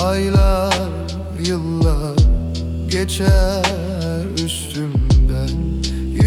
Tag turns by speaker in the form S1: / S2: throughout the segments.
S1: Aylar, yıllar geçer üstümden.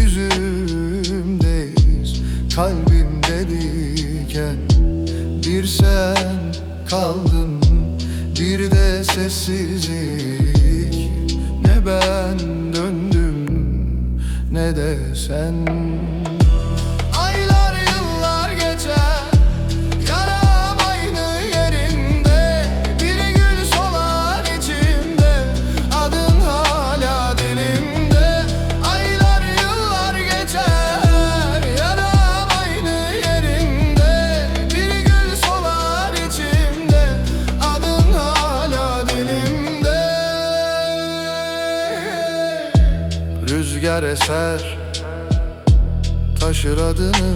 S1: Yüzümdeyiz, kalbimde diken. Bir sen kaldın, bir de sessizlik. Ne ben döndüm, ne de sen. Aylar, yıllar geçer, yaram aynı yerinde. Bir gül solar içimde, adın hala dilimde. Aylar, yıllar geçer, yaram aynı yerinde. Bir gül solar içimde, adın hala dilimde. Rüzgar eser, taşır adını.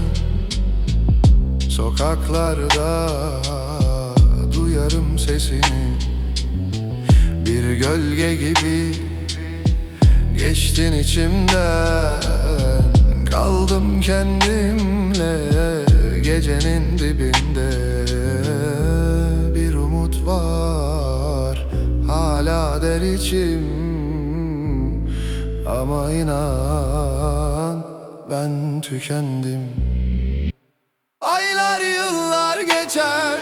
S1: Sokaklarda duyarım sesini. Bir gölge gibi geçtin içimden. Kaldım kendimle gecenin dibinde. Bir umut var hala der içim. Ama inan ben tükendim. Aylar, yıllar geçer,